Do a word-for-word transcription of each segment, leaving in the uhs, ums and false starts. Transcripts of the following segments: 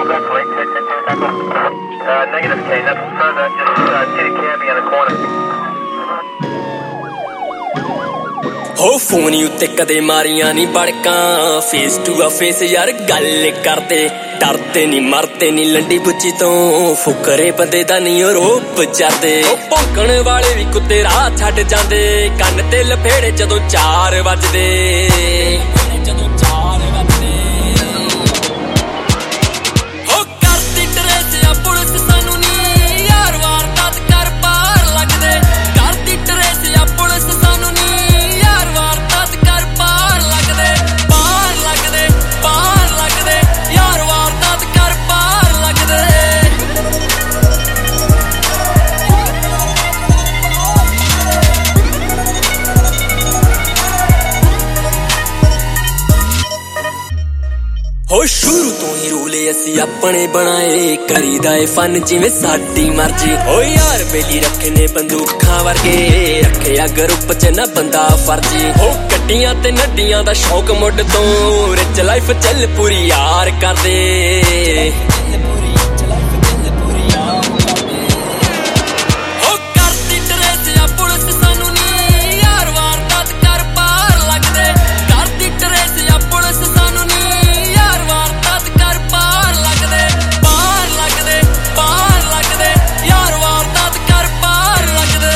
हो फोन उत्ते कदे मारिया नी बड़कां फेस टू आ फेस यार गल करदे डरदे नी मरदे नी लंडी बुच्ची तो फुकरे बंदे दा नी रोप जाते भौंकण वाले भी कुत्ते राह छड्ड जांदे कन्न ते लफेड़े जदों चार वजदे जदों चार वजदे हो करदी ट्रेस आ पुलिस सानू नी यार वारदात कर पार लगदे करदी ट्रेस आ पुलिस सानू नी यार वारदात कर पार लगदे पार लगदे पार लगदे यार वारदात कर पार लगदे हो शुरू तो ही रूले असी अपने बनाए करीदा ए फन जिवें साडी मर्जी ओ यार बेली रखे ने बंदूखां वर्गे रखे ग्रुप च ना बंदा फर्जी हो गड्डियां ते नड्डियां दा शौक मुड तो रिच लाइफ चल पूरी यार कर दे हो करदी ट्रेस आ पुलिस सानू नी यार वारदात कर पार लगदे करदी ट्रेस आ पुलिस सानू नी यार वारदात कर पार लगदे पार लगदे पार लगदे यार वारदात कर पार लगदे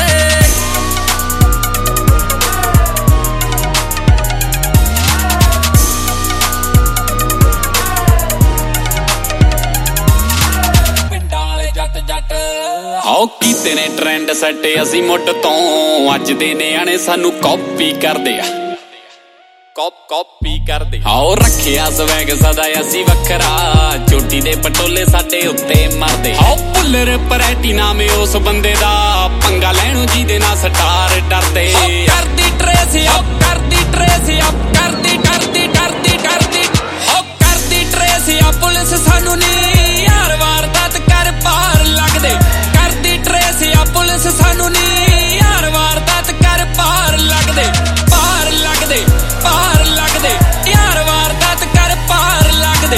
आओ कीते ने ट्रेंड सैट असी मुੱਢ ਤੋਂ ਅੱਜ ਦੇ ਨਿਆਣੇ ਸਾਨੂੰ ਕਾਪੀ ਕਰਦੇ ਆ ਕਾਪ ਕਾਪੀ ਕਰਦੇ ਆਓ ਰੱਖਿਆ ਸਵੈਗ ਸਦਾ ਅਸੀਂ ਵੱਖਰਾ ਚੋਟੀ ਦੇ ਪਟੋਲੇ ਸਾਡੇ ਉੱਤੇ ਮਰਦੇ ਆਓ ਭੁੱਲਰ ਪਰੈਟੀ ਨਾਮੇ ਉਸ ਬੰਦੇ ਦਾ ਪੰਗਾ ਲੈਣੋਂ ਜਿਹਦੇ ਨਾਲ ਸਟਾਰ ਡਰਦੇ ਕਰਦੀ ਟਰੇਸ ਅਪ ਕਰਦੀ ਟਰੇਸ ਅਪ ਕਰਦੀ ਕਰਦੀ ਕਰਦੀ ਕਰਦੀ ਹੋ ਕਰਦੀ ਟਰੇਸ ਆ ਪੁਲਿਸ ਸਾਨੂੰ ਨੀ ਯਾਰ ਵਾਰਦਾਤ ਕਰ ਪਾਰ ਲੱਗਦੇ ਕਰਦੀ ਟਰੇਸ ਆ ਪੁਲਿਸ ਸਾਨੂੰ ਨੀ ਯਾਰ ਵਾਰਦਾਤ ਕਰ ਪਾਰ ਲੱਗਦੇ ਪਾਰ ਲੱਗਦੇ ਪਾਰ ਲੱਗਦੇ ਯਾਰ ਵਾਰਦਾਤ ਕਰ ਪਾਰ ਲੱਗਦੇ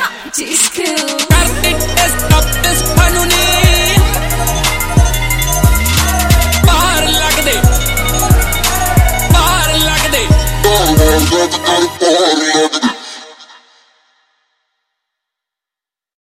ਕਰਦੀ ਟੈਸਟ ਅਪ ਟੈਸਟ ਸਾਨੂੰ ਨੀ ਪਾਰ ਲੱਗਦੇ ਪਾਰ ਲੱਗਦੇ